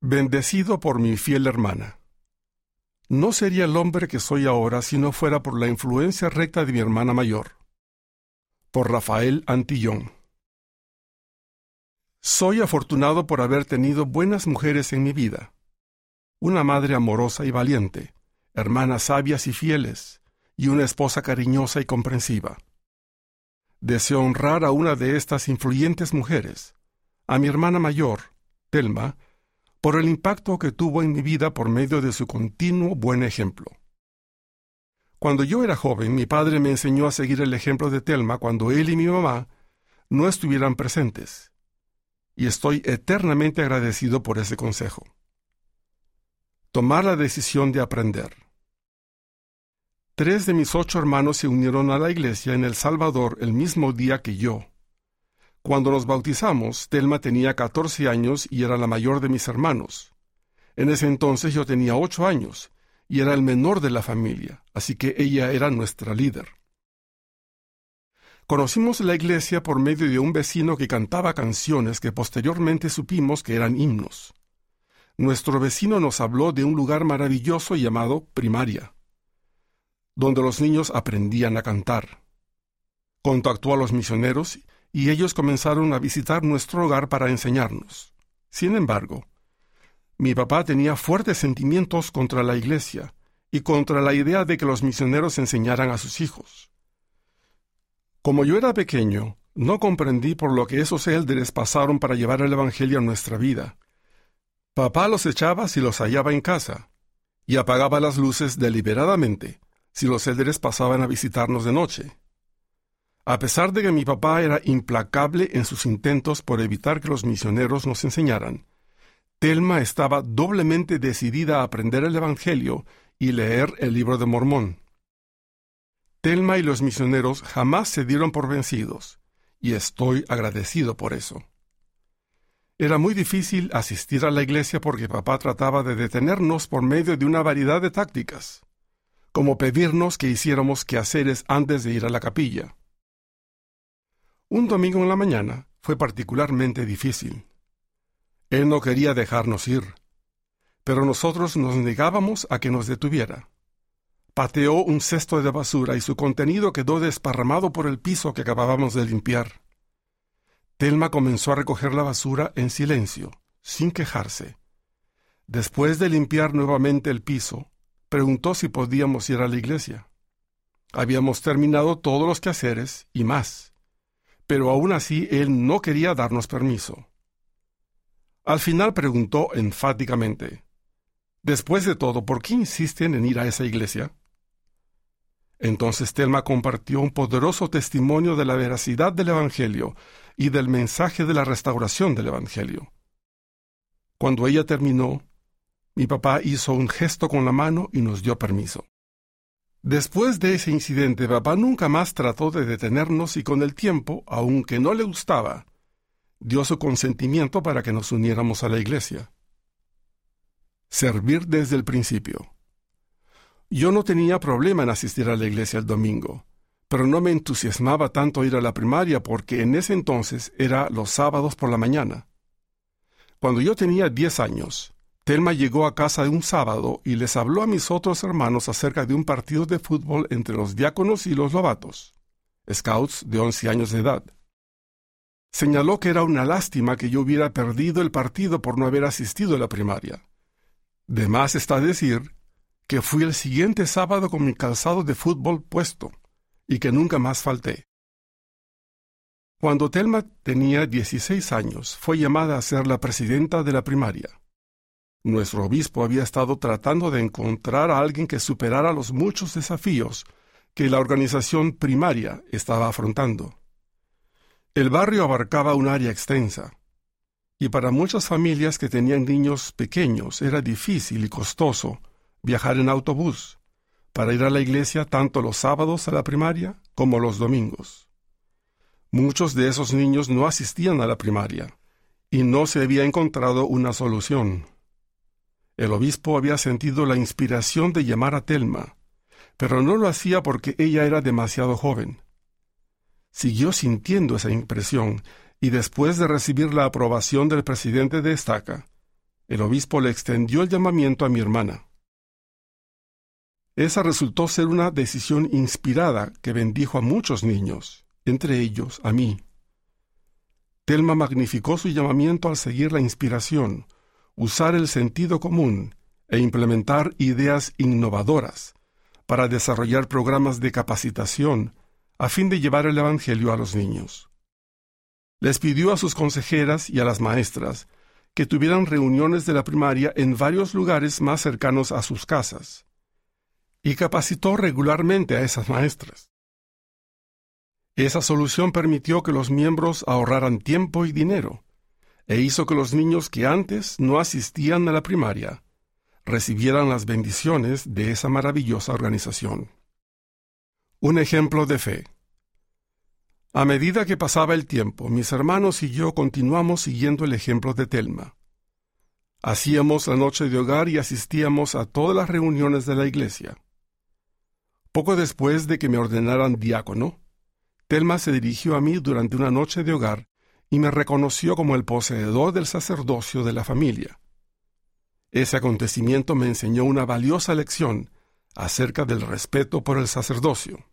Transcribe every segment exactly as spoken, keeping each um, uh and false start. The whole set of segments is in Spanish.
Bendecido por mi fiel hermana. No sería el hombre que soy ahora si no fuera por la influencia recta de mi hermana mayor. Por Rafael Antillón. Soy afortunado por haber tenido buenas mujeres en mi vida. Una madre amorosa y valiente, hermanas sabias y fieles, y una esposa cariñosa y comprensiva. Deseo honrar a una de estas influyentes mujeres, a mi hermana mayor, Telma, por el impacto que tuvo en mi vida por medio de su continuo buen ejemplo. Cuando yo era joven, mi padre me enseñó a seguir el ejemplo de Telma cuando él y mi mamá no estuvieran presentes, y estoy eternamente agradecido por ese consejo. Tomar la decisión de aprender. Tres de mis ocho hermanos se unieron a la iglesia en El Salvador el mismo día que yo. Cuando nos bautizamos, Telma tenía catorce años y era la mayor de mis hermanos. En ese entonces yo tenía ocho años y era el menor de la familia, así que ella era nuestra líder. Conocimos la iglesia por medio de un vecino que cantaba canciones que posteriormente supimos que eran himnos. Nuestro vecino nos habló de un lugar maravilloso llamado primaria, donde los niños aprendían a cantar. Contactó a los misioneros y ellos comenzaron a visitar nuestro hogar para enseñarnos. Sin embargo, mi papá tenía fuertes sentimientos contra la iglesia y contra la idea de que los misioneros enseñaran a sus hijos. Como yo era pequeño, no comprendí por lo que esos élderes pasaron para llevar el evangelio a nuestra vida. Papá los echaba si los hallaba en casa y apagaba las luces deliberadamente si los élderes pasaban a visitarnos de noche. A pesar de que mi papá era implacable en sus intentos por evitar que los misioneros nos enseñaran, Telma estaba doblemente decidida a aprender el Evangelio y leer el Libro de Mormón. Telma y los misioneros jamás se dieron por vencidos, y estoy agradecido por eso. Era muy difícil asistir a la iglesia porque papá trataba de detenernos por medio de una variedad de tácticas, como pedirnos que hiciéramos quehaceres antes de ir a la capilla. Un domingo en la mañana fue particularmente difícil. Él no quería dejarnos ir, pero nosotros nos negábamos a que nos detuviera. Pateó un cesto de basura y su contenido quedó desparramado por el piso que acabábamos de limpiar. Telma comenzó a recoger la basura en silencio, sin quejarse. Después de limpiar nuevamente el piso, preguntó si podíamos ir a la iglesia. Habíamos terminado todos los quehaceres y más. Pero aún así él no quería darnos permiso. Al final preguntó enfáticamente, «Después de todo, ¿por qué insisten en ir a esa iglesia?» Entonces Telma compartió un poderoso testimonio de la veracidad del Evangelio y del mensaje de la restauración del Evangelio. Cuando ella terminó, mi papá hizo un gesto con la mano y nos dio permiso. Después de ese incidente, papá nunca más trató de detenernos y con el tiempo, aunque no le gustaba, dio su consentimiento para que nos uniéramos a la iglesia. Servir desde el principio. Yo no tenía problema en asistir a la iglesia el domingo, pero no me entusiasmaba tanto ir a la primaria porque en ese entonces era los sábados por la mañana. Cuando yo tenía diez años, Telma llegó a casa de un sábado y les habló a mis otros hermanos acerca de un partido de fútbol entre los diáconos y los lobatos, scouts de once años de edad. Señaló que era una lástima que yo hubiera perdido el partido por no haber asistido a la primaria. De más está decir que fui el siguiente sábado con mi calzado de fútbol puesto y que nunca más falté. Cuando Telma tenía dieciséis años, fue llamada a ser la presidenta de la primaria. Nuestro obispo había estado tratando de encontrar a alguien que superara los muchos desafíos que la organización primaria estaba afrontando. El barrio abarcaba un área extensa, y para muchas familias que tenían niños pequeños era difícil y costoso viajar en autobús para ir a la iglesia tanto los sábados a la primaria como los domingos. Muchos de esos niños no asistían a la primaria, y no se había encontrado una solución. El obispo había sentido la inspiración de llamar a Telma, pero no lo hacía porque ella era demasiado joven. Siguió sintiendo esa impresión, y después de recibir la aprobación del presidente de Estaca, el obispo le extendió el llamamiento a mi hermana. Esa resultó ser una decisión inspirada que bendijo a muchos niños, entre ellos a mí. Thelma magnificó su llamamiento al seguir la inspiración, usar el sentido común e implementar ideas innovadoras para desarrollar programas de capacitación a fin de llevar el Evangelio a los niños. Les pidió a sus consejeras y a las maestras que tuvieran reuniones de la primaria en varios lugares más cercanos a sus casas, y capacitó regularmente a esas maestras. Esa solución permitió que los miembros ahorraran tiempo y dinero, e hizo que los niños que antes no asistían a la primaria recibieran las bendiciones de esa maravillosa organización. Un ejemplo de fe. A medida que pasaba el tiempo, mis hermanos y yo continuamos siguiendo el ejemplo de Thelma. Hacíamos la noche de hogar y asistíamos a todas las reuniones de la iglesia. Poco después de que me ordenaran diácono, Thelma se dirigió a mí durante una noche de hogar y me reconoció como el poseedor del sacerdocio de la familia. Ese acontecimiento me enseñó una valiosa lección acerca del respeto por el sacerdocio.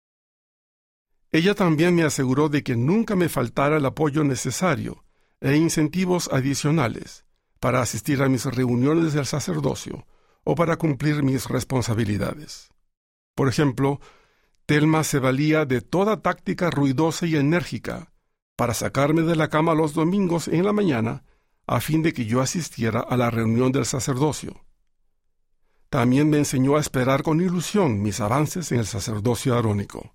Ella también me aseguró de que nunca me faltara el apoyo necesario e incentivos adicionales para asistir a mis reuniones del sacerdocio o para cumplir mis responsabilidades. Por ejemplo, Thelma se valía de toda táctica ruidosa y enérgica para sacarme de la cama los domingos en la mañana a fin de que yo asistiera a la reunión del sacerdocio. También me enseñó a esperar con ilusión mis avances en el sacerdocio arónico.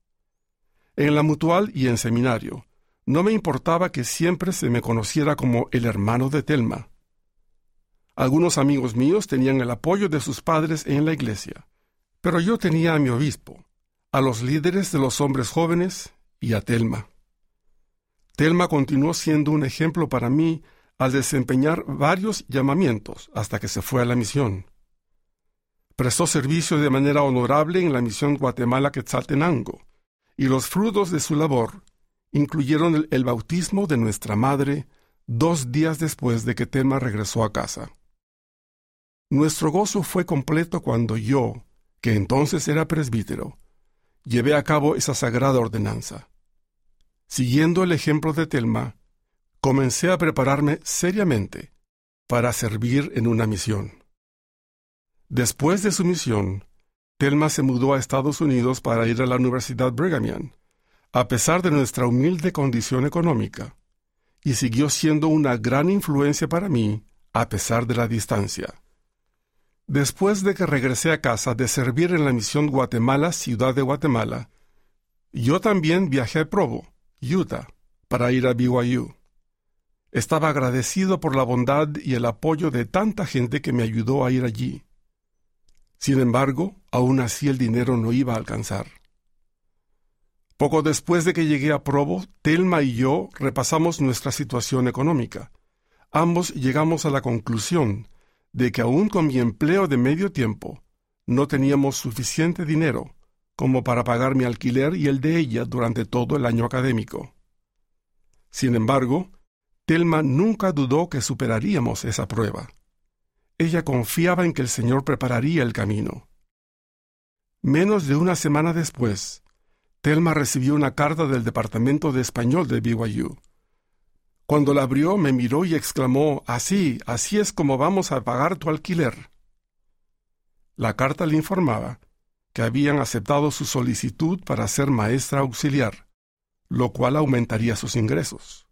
En la mutual y en seminario, no me importaba que siempre se me conociera como el hermano de Thelma. Algunos amigos míos tenían el apoyo de sus padres en la iglesia, pero yo tenía a mi obispo, a los líderes de los hombres jóvenes y a Thelma. Thelma continuó siendo un ejemplo para mí al desempeñar varios llamamientos hasta que se fue a la misión. Prestó servicio de manera honorable en la misión Guatemala-Quetzaltenango, y los frutos de su labor incluyeron el, el bautismo de nuestra madre dos días después de que Thelma regresó a casa. Nuestro gozo fue completo cuando yo, que entonces era presbítero, llevé a cabo esa sagrada ordenanza. Siguiendo el ejemplo de Thelma, comencé a prepararme seriamente para servir en una misión. Después de su misión, Thelma se mudó a Estados Unidos para ir a la Universidad Brigham Young, a pesar de nuestra humilde condición económica, y siguió siendo una gran influencia para mí, a pesar de la distancia. Después de que regresé a casa de servir en la misión Guatemala, Ciudad de Guatemala, yo también viajé a Provo, Utah, para ir a B Y U. Estaba agradecido por la bondad y el apoyo de tanta gente que me ayudó a ir allí. Sin embargo, aún así el dinero no iba a alcanzar. Poco después de que llegué a Provo, Thelma y yo repasamos nuestra situación económica. Ambos llegamos a la conclusión de que aún con mi empleo de medio tiempo, no teníamos suficiente dinero como para pagar mi alquiler y el de ella durante todo el año académico. Sin embargo, Thelma nunca dudó que superaríamos esa prueba. Ella confiaba en que el Señor prepararía el camino. Menos de una semana después, Thelma recibió una carta del Departamento de Español de B Y U. Cuando la abrió, me miró y exclamó: «Así, así es como vamos a pagar tu alquiler». La carta le informaba que habían aceptado su solicitud para ser maestra auxiliar, lo cual aumentaría sus ingresos.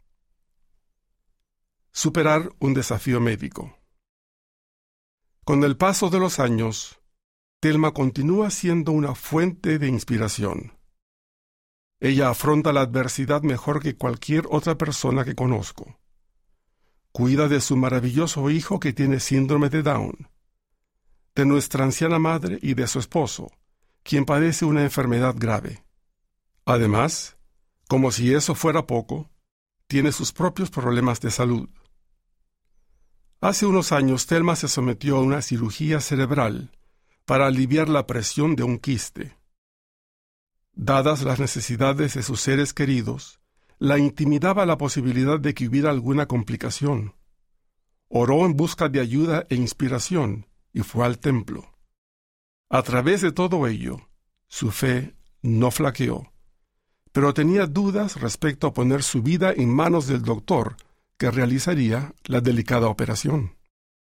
Superar un desafío médico. Con el paso de los años, Thelma continúa siendo una fuente de inspiración. Ella afronta la adversidad mejor que cualquier otra persona que conozco. Cuida de su maravilloso hijo que tiene síndrome de Down, de nuestra anciana madre y de su esposo, quien padece una enfermedad grave. Además, como si eso fuera poco, tiene sus propios problemas de salud. Hace unos años, Thelma se sometió a una cirugía cerebral para aliviar la presión de un quiste. Dadas las necesidades de sus seres queridos, la intimidaba la posibilidad de que hubiera alguna complicación. Oró en busca de ayuda e inspiración y fue al templo. A través de todo ello, su fe no flaqueó, pero tenía dudas respecto a poner su vida en manos del doctor que realizaría la delicada operación.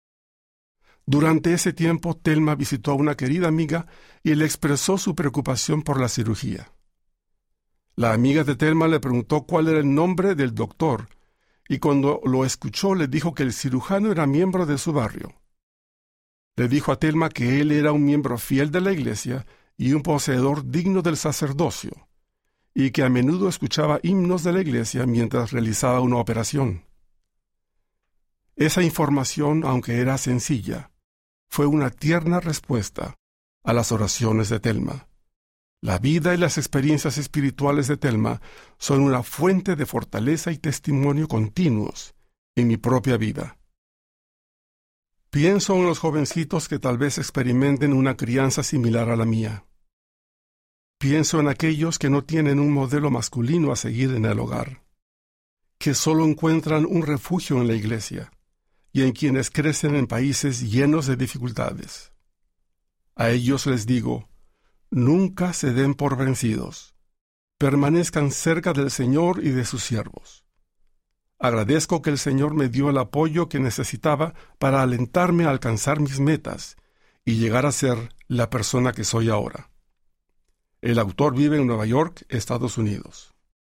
Durante ese tiempo, Thelma visitó a una querida amiga y le expresó su preocupación por la cirugía. La amiga de Thelma le preguntó cuál era el nombre del doctor, y cuando lo escuchó le dijo que el cirujano era miembro de su barrio. Le dijo a Thelma que él era un miembro fiel de la iglesia y un poseedor digno del sacerdocio, y que a menudo escuchaba himnos de la iglesia mientras realizaba una operación. Esa información, aunque era sencilla, fue una tierna respuesta a las oraciones de Thelma. La vida y las experiencias espirituales de Thelma son una fuente de fortaleza y testimonio continuos en mi propia vida. Pienso en los jovencitos que tal vez experimenten una crianza similar a la mía. Pienso en aquellos que no tienen un modelo masculino a seguir en el hogar, que solo encuentran un refugio en la iglesia, y en quienes crecen en países llenos de dificultades. A ellos les digo, nunca se den por vencidos. Permanezcan cerca del Señor y de sus siervos. Agradezco que el Señor me dio el apoyo que necesitaba para alentarme a alcanzar mis metas y llegar a ser la persona que soy ahora. El autor vive en Nueva York, Estados Unidos.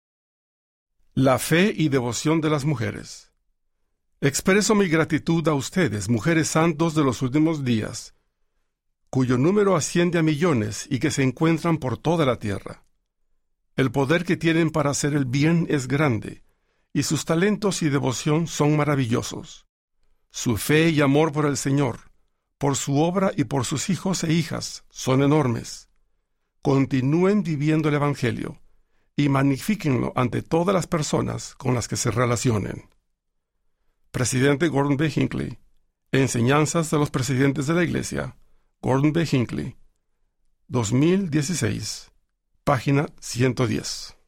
La fe y devoción de las mujeres. Expreso mi gratitud a ustedes, mujeres santos de los últimos días, cuyo número asciende a millones y que se encuentran por toda la tierra. El poder que tienen para hacer el bien es grande, y sus talentos y devoción son maravillosos. Su fe y amor por el Señor, por su obra y por sus hijos e hijas son enormes. Continúen viviendo el Evangelio y magnifíquenlo ante todas las personas con las que se relacionen. Presidente Gordon B. Hinckley. Enseñanzas de los presidentes de la Iglesia. Gordon B. Hinckley. dos mil dieciséis. Página ciento diez.